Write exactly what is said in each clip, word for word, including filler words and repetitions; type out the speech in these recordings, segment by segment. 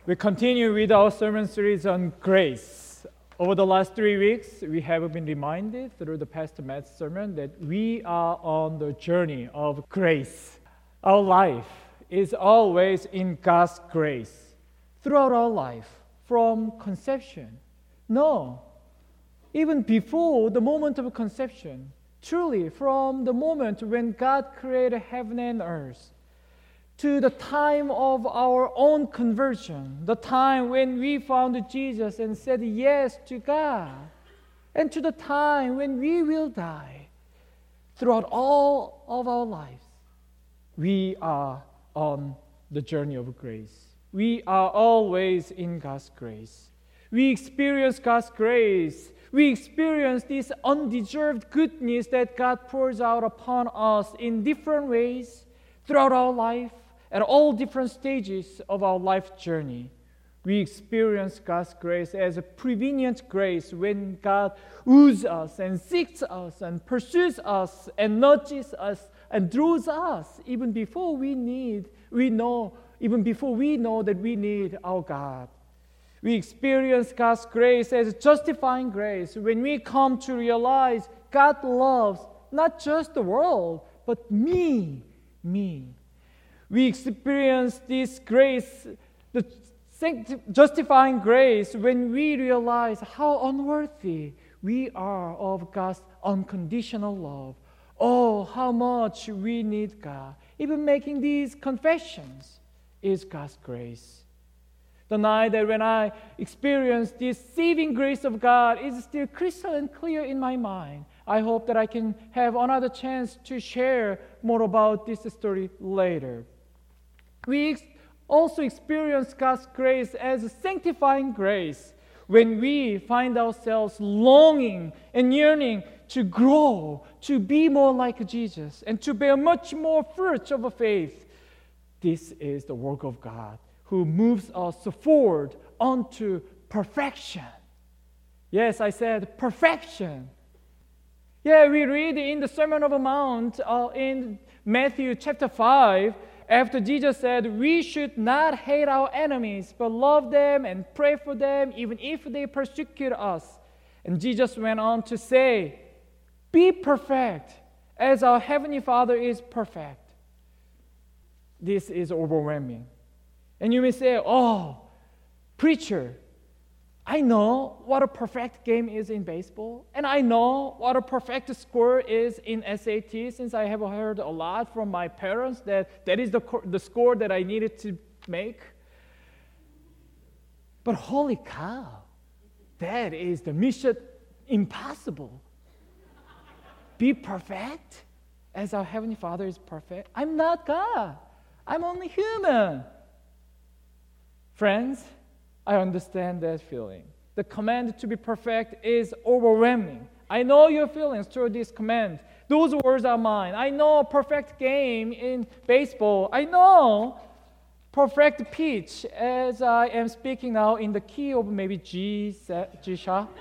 We continue with our sermon series on grace. Over the last three weeks, we have been reminded through the Pastor Matt's sermon that we are on the journey of grace. Our life is always in God's grace throughout our life, from conception. No, even before the moment of conception, truly from the moment when God created heaven and earth, to the time of our own conversion, the time when we found Jesus and said yes to God, and to the time when we will die, throughout all of our lives, we are on the journey of grace. We are always in God's grace. We experience God's grace. We experience this undeserved goodness that God pours out upon us in different ways throughout our life. At all different stages of our life journey, we experience God's grace as a prevenient grace when God woos us and seeks us and pursues us and nudges us and draws us even before we need, we know, even before we know that we need our God. We experience God's grace as justifying grace when we come to realize God loves not just the world, but me, me. We experience this grace, the justifying grace, when we realize how unworthy we are of God's unconditional love. Oh, how much we need God. Even making these confessions is God's grace. The night that when I experience this saving grace of God is still crystal and clear in my mind. I hope that I can have another chance to share more about this story later. We also experience God's grace as a sanctifying grace when we find ourselves longing and yearning to grow, to be more like Jesus, and to bear much more fruit of faith. This is the work of God who moves us forward unto perfection. Yes, I said perfection. Yeah, we read in the Sermon on the Mount uh, in Matthew chapter five, after Jesus said, we should not hate our enemies, but love them and pray for them, even if they persecute us. And Jesus went on to say, be perfect, as our Heavenly Father is perfect. This is overwhelming. And you may say, oh, preacher, I know what a perfect game is in baseball, and I know what a perfect score is in S A T, since I have heard a lot from my parents that that is the, the score that I needed to make. But holy cow, that is the mission impossible. Be perfect as our Heavenly Father is perfect. I'm not God. I'm only human. Friends, I understand that feeling. The command to be perfect is overwhelming. I know your feelings through this command. Those words are mine. I know a perfect game in baseball. I know perfect pitch as I am speaking now in the key of maybe G, G sharp.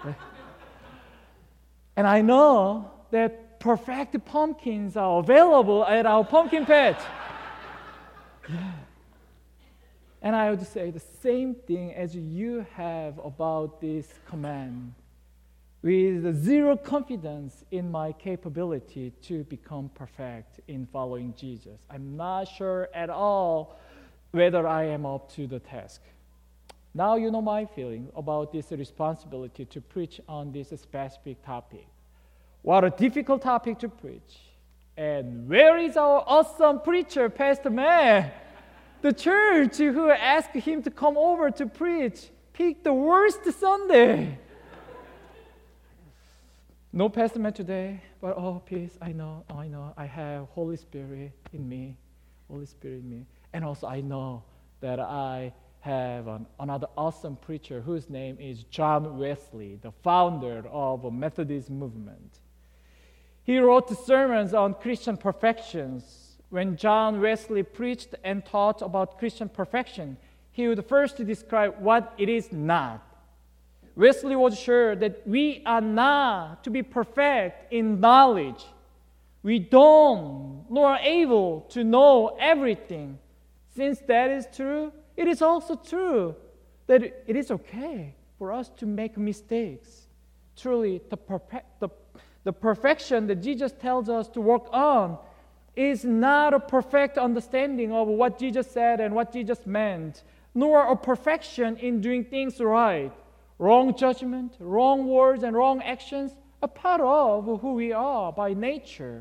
And I know that perfect pumpkins are available at our pumpkin patch. Yeah. And I would say the same thing as you have about this command, with zero confidence in my capability to become perfect in following Jesus. I'm not sure at all whether I am up to the task. Now you know my feeling about this responsibility to preach on this specific topic. What a difficult topic to preach. And where is our awesome preacher, Pastor Matt? The church who asked him to come over to preach picked the worst Sunday. No Pastor Matt today, but oh, peace, I know, I know, I have Holy Spirit in me, Holy Spirit in me. And also I know that I have an, another awesome preacher whose name is John Wesley, the founder of the Methodist movement. He wrote sermons on Christian perfections. When John Wesley preached and taught about Christian perfection, he would first describe what it is not. Wesley was sure that we are not to be perfect in knowledge. We don't, nor are able to know everything. Since that is true, it is also true that it is okay for us to make mistakes. Truly, the, perfect, the, the perfection that Jesus tells us to work on is not a perfect understanding of what Jesus said and what Jesus meant, nor a perfection in doing things right. Wrong judgment, wrong words, and wrong actions are part of who we are by nature.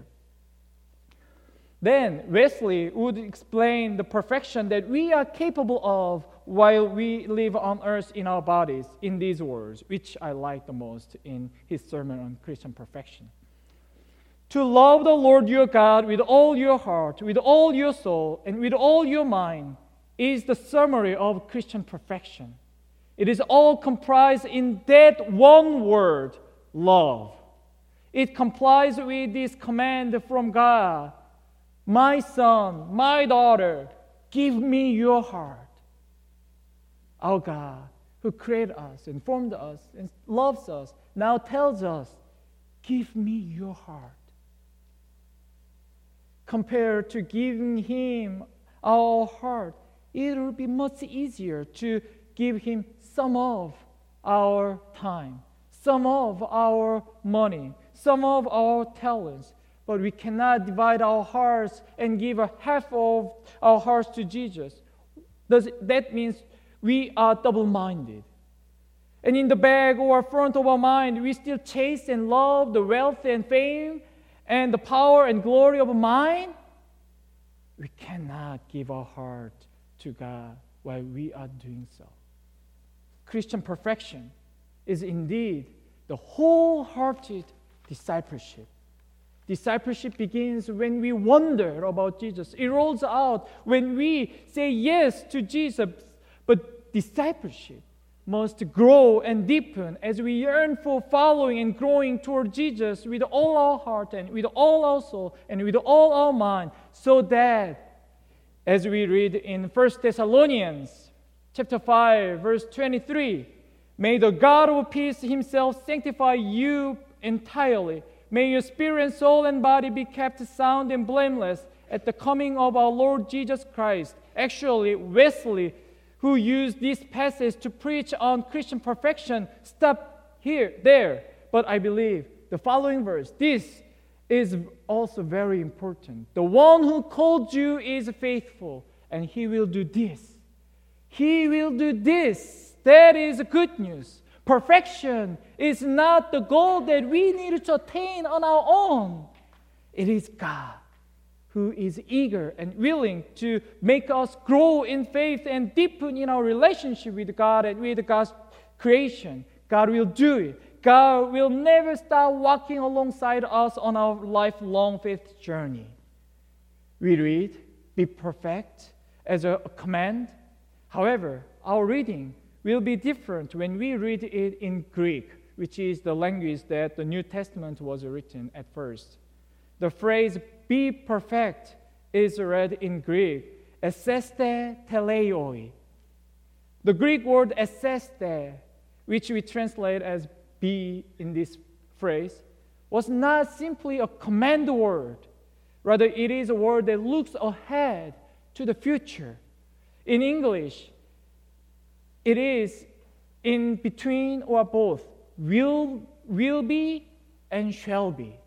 Then Wesley would explain the perfection that we are capable of while we live on earth in our bodies in these words, which I like the most in his sermon on Christian perfection. To love the Lord your God with all your heart, with all your soul, and with all your mind is the summary of Christian perfection. It is all comprised in that one word, love. It complies with this command from God. My son, my daughter, give me your heart. Our God, who created us and formed us and loves us, now tells us, give me your heart. Compared to giving him our heart, it will be much easier to give him some of our time, some of our money, some of our talents. But we cannot divide our hearts and give a half of our hearts to Jesus. Does that means we are double-minded? And in the back or front of our mind, we still chase and love the wealth and fame and the power and glory of mine? We cannot give our heart to God while we are doing so. Christian perfection is indeed the wholehearted discipleship. Discipleship begins when we wonder about Jesus. It rolls out when we say yes to Jesus. But discipleship must grow and deepen as we yearn for following and growing toward Jesus with all our heart and with all our soul and with all our mind, so that, as we read in First Thessalonians chapter five, verse twenty-three, may the God of peace himself sanctify you entirely. May your spirit and soul and body be kept sound and blameless at the coming of our Lord Jesus Christ. Actually, Wesley, who used this passage to preach on Christian perfection, stopped here, there. But I believe the following verse, this is also very important. The one who called you is faithful, and he will do this. He will do this. That is good news. Perfection is not the goal that we need to attain on our own. It is God who is eager and willing to make us grow in faith and deepen in our relationship with God and with God's creation. God will do it. God will never stop walking alongside us on our lifelong faith journey. We read, be perfect, as a command. However, our reading will be different when we read it in Greek, which is the language that the New Testament was written at first. The phrase be perfect is read in Greek, eseste teleioi. The Greek word eseste, which we translate as be in this phrase, was not simply a command word. Rather, it is a word that looks ahead to the future. In English, it is in between or both, will, will be and shall be.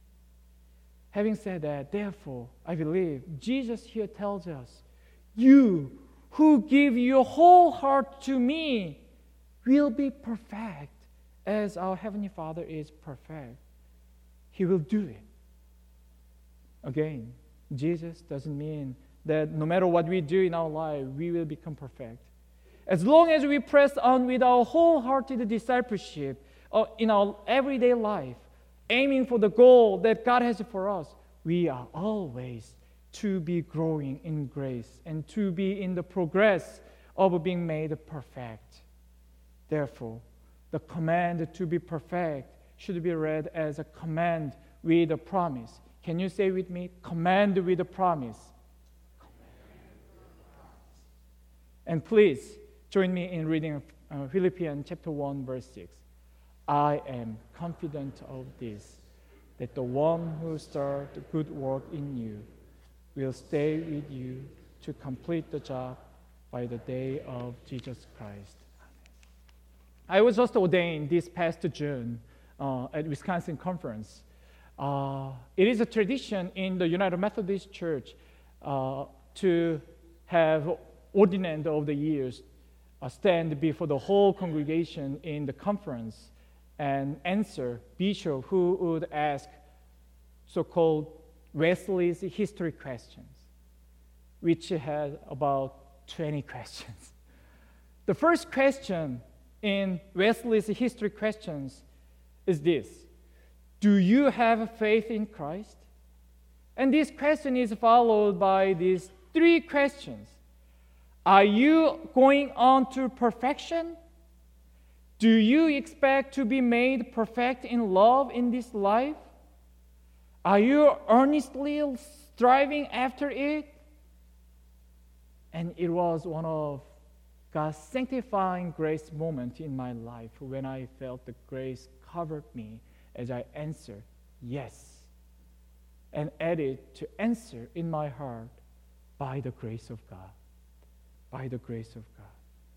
Having said that, therefore, I believe Jesus here tells us, you who give your whole heart to me will be perfect as our Heavenly Father is perfect. He will do it. Again, Jesus doesn't mean that no matter what we do in our life, we will become perfect. As long as we press on with our wholehearted discipleship uh, in our everyday life, aiming for the goal that God has for us, we are always to be growing in grace and to be in the progress of being made perfect. Therefore, the command to be perfect should be read as a command with a promise. Can you say with me, command with a promise? And please join me in reading uh, Philippians chapter one, verse six. I am confident of this, that the one who started the good work in you will stay with you to complete the job by the day of Jesus Christ. I was just ordained this past June uh, at Wisconsin Conference. Uh, it is a tradition in the United Methodist Church uh, to have ordinand of the years uh, stand before the whole congregation in the conference and answer bishop who would ask so-called Wesley's history questions, which had about twenty questions. The first question in Wesley's history questions is this: do you have faith in Christ? And this question is followed by these three questions. Are you going on to perfection? Do you expect to be made perfect in love in this life? Are you earnestly striving after it? And it was one of God's sanctifying grace moment in my life when I felt the grace covered me as I answered yes, and added to answer in my heart, by the grace of God. By the grace of God.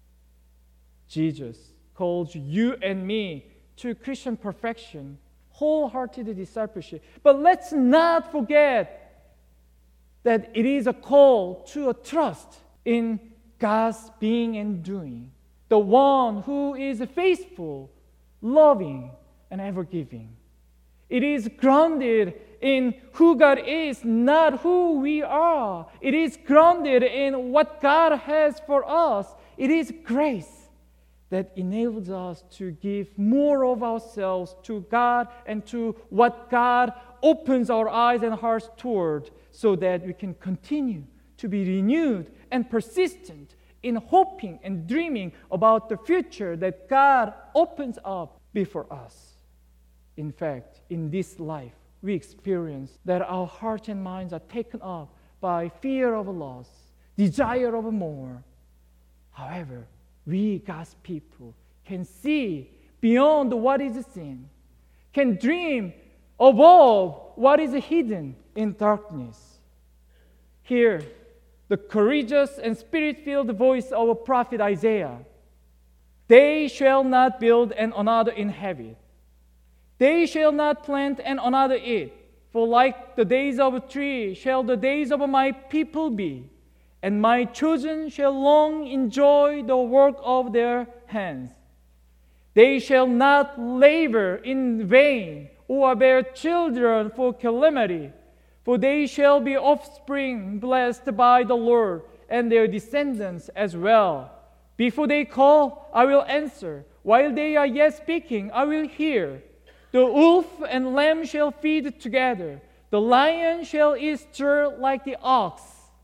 Jesus calls you and me to Christian perfection, wholehearted discipleship. But let's not forget that it is a call to a trust in God's being and doing, the one who is faithful, loving, and ever-giving. It is grounded in who God is, not who we are. It is grounded in what God has for us. It is grace that enables us to give more of ourselves to God and to what God opens our eyes and hearts toward, so that we can continue to be renewed and persistent in hoping and dreaming about the future that God opens up before us. In fact, in this life, we experience that our hearts and minds are taken up by fear of loss, desire of more. However, we, God's people, can see beyond what is seen, can dream above what is hidden in darkness. Hear the courageous and spirit-filled voice of a prophet Isaiah. They shall not build and another inhabit. They shall not plant and another eat. For like the days of a tree shall the days of my people be, and my children shall long enjoy the work of their hands. They shall not labor in vain, or bear children for calamity, for they shall be offspring blessed by the Lord, and their descendants as well. Before they call, I will answer. While they are yet speaking, I will hear. The wolf and lamb shall feed together. The lion shall eat straw like the ox.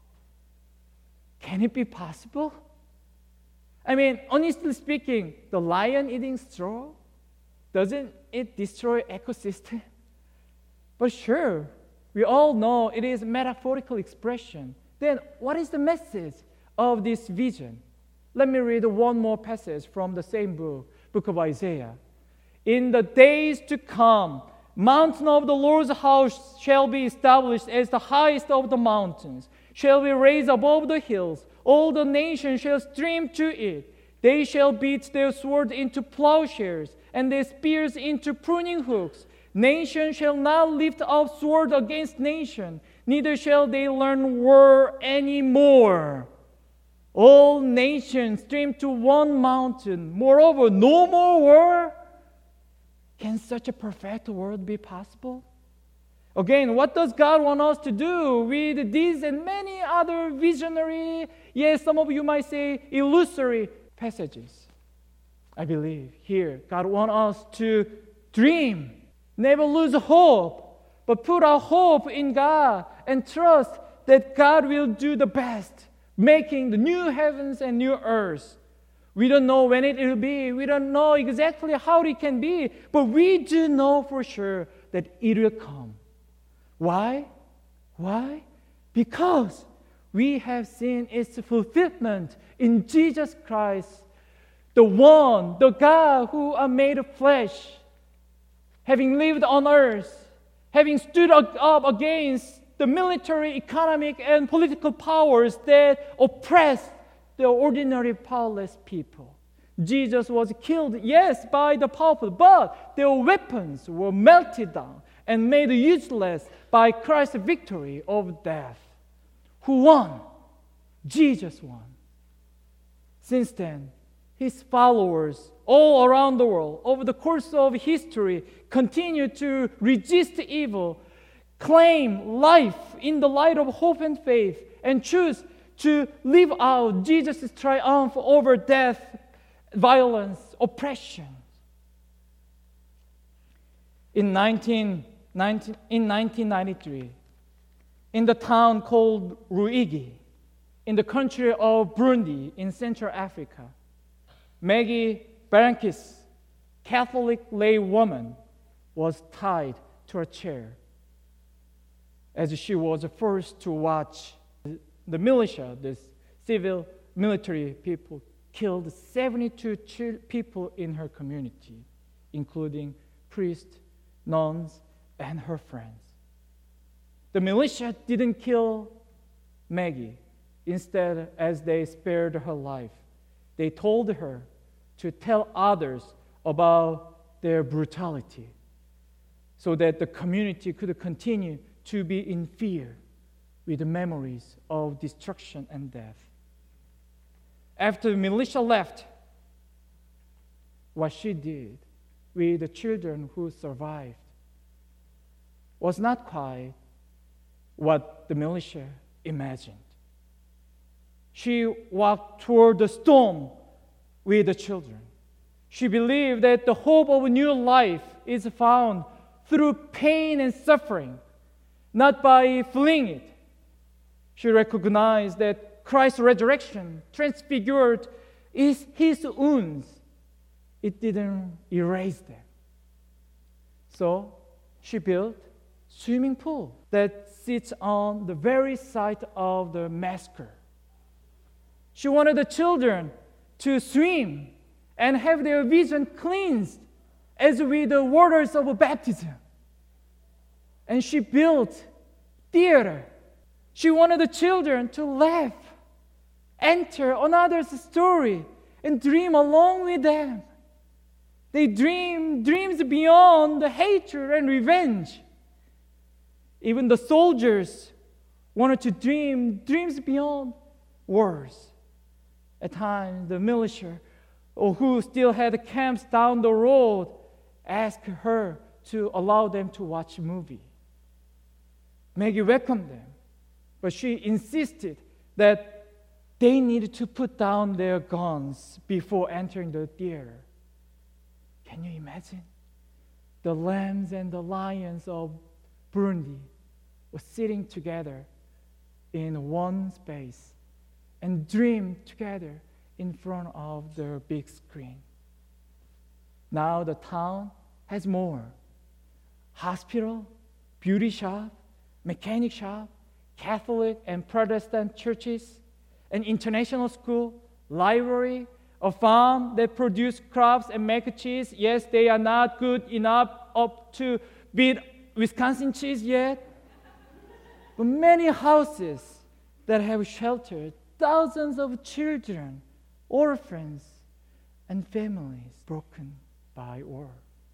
Can it be possible? I mean, honestly speaking, the lion eating straw, doesn't it destroy ecosystem? But sure, we all know it is a metaphorical expression. Then what is the message of this vision? Let me read one more passage from the same book, book of Isaiah. In the days to come, mountain of the Lord's house shall be established as the highest of the mountains, shall be raised above the hills. All the nations shall stream to it. They shall beat their swords into plowshares and their spears into pruning hooks. Nation shall not lift up sword against nation, neither shall they learn war anymore. All nations stream to one mountain. Moreover, no more war. Can such a perfect world be possible? Again, what does God want us to do with these and many other visionary, yes, some of you might say illusory passages? I believe here God wants us to dream, never lose hope, but put our hope in God and trust that God will do the best, making the new heavens and new earth. We don't know when it will be. We don't know exactly how it can be. But we do know for sure that it will come. Why? Why? Because we have seen its fulfillment in Jesus Christ, the one, the God who are made of flesh, having lived on earth, having stood up against the military, economic, and political powers that oppress the ordinary powerless people. Jesus was killed, yes, by the powerful, but their weapons were melted down and made useless by Christ's victory of death. Who won? Jesus won. Since then, his followers all around the world, over the course of history, continue to resist evil, claim life in the light of hope and faith, and choose to live out Jesus' triumph over death, violence, oppression. In nineteen ninety-three, in the town called Ruigi, in the country of Burundi in Central Africa, Maggie Barankis, Catholic lay woman, was tied to a chair as she was the first to watch the militia, the civil military people, killed seventy-two people in her community, including priests, nuns, and her friends. The militia didn't kill Maggie. Instead, as they spared her life, they told her to tell others about their brutality so that the community could continue to be in fear with the memories of destruction and death. After the militia left, what she did with the children who survived was not quite what the militia imagined. She walked toward the storm with the children. She believed that the hope of a new life is found through pain and suffering, not by fleeing it. She recognized that Christ's resurrection transfigured is his wounds. It didn't erase them. So she built a swimming pool that sits on the very site of the massacre. She wanted the children to swim and have their vision cleansed as with the waters of baptism. And she built theater. She wanted the children to laugh, enter another's story, and dream along with them. They dream dreams beyond the hatred and revenge. Even the soldiers wanted to dream dreams beyond wars. At times, the militia, or who still had camps down the road, asked her to allow them to watch a movie. Maggie welcomed them, but she insisted that they needed to put down their guns before entering the theater. Can you imagine? The lambs and the lions of Burundi were sitting together in one space and dreamed together in front of the big screen. Now the town has more. Hospital, beauty shop, mechanic shop, Catholic and Protestant churches, an international school, library, a farm that produces crops and make cheese. Yes, they are not good enough up to beat Wisconsin cheese yet. But many houses that have sheltered thousands of children, orphans, and families broken by war.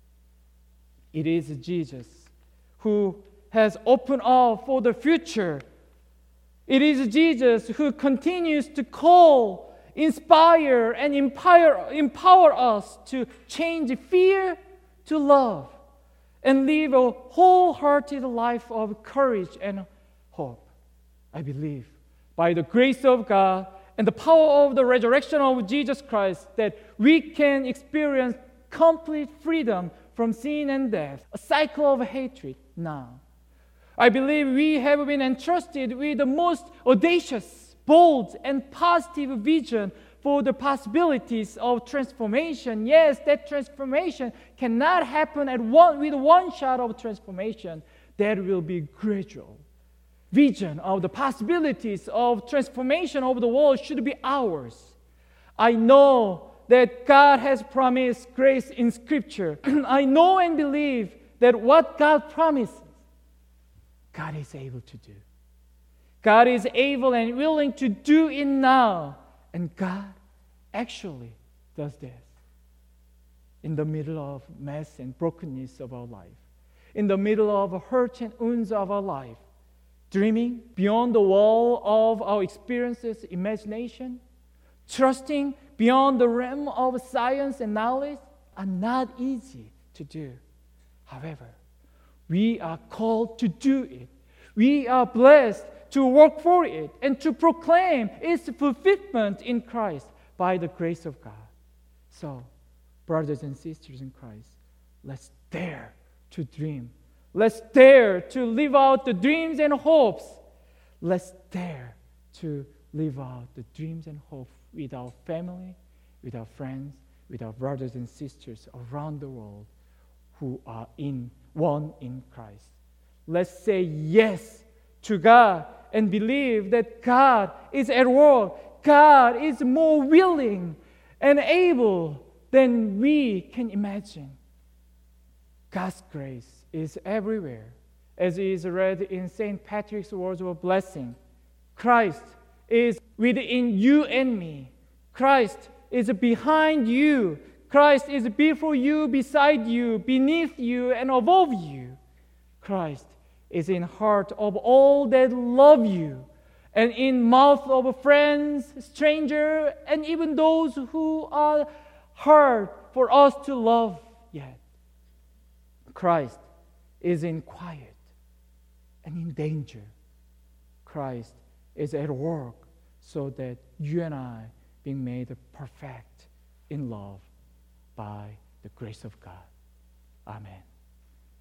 It is Jesus who has opened up for the future. It is Jesus who continues to call, inspire, and empower, empower us to change fear to love and live a wholehearted life of courage and hope. I believe by the grace of God and the power of the resurrection of Jesus Christ that we can experience complete freedom from sin and death, a cycle of hatred now. I believe we have been entrusted with the most audacious, bold, and positive vision for the possibilities of transformation. Yes, that transformation cannot happen at one, with one shot of transformation. That will be gradual. Vision of the possibilities of transformation of the world should be ours. I know that God has promised grace in Scripture. I know and believe that what God promises, God is able to do. God is able and willing to do it now And God actually does this in the middle of mess and brokenness of our life, in the middle of hurt and wounds of our life. Dreaming beyond the wall of our experiences, imagination, trusting beyond the realm of science and knowledge are not easy to do. However, we are called to do it. We are blessed to work for it and to proclaim its fulfillment in Christ by the grace of God. So, brothers and sisters in Christ, let's dare to dream. Let's dare to live out the dreams and hopes. Let's dare to live out the dreams and hopes with our family, with our friends, with our brothers and sisters around the world who are in one in Christ. Let's say yes to God and believe that God is at work. God is more willing and able than we can imagine. God's grace is everywhere, as is read in Saint Patrick's words of blessing. Christ is within you and me. Christ is behind you. Christ is before you, beside you, beneath you, and above you. Christ is in heart of all that love you, and in mouth of friends, stranger, and even those who are hard for us to love yet. Christ is in quiet and in danger. Christ is at work so that you and I being made perfect in love by the grace of God. Amen.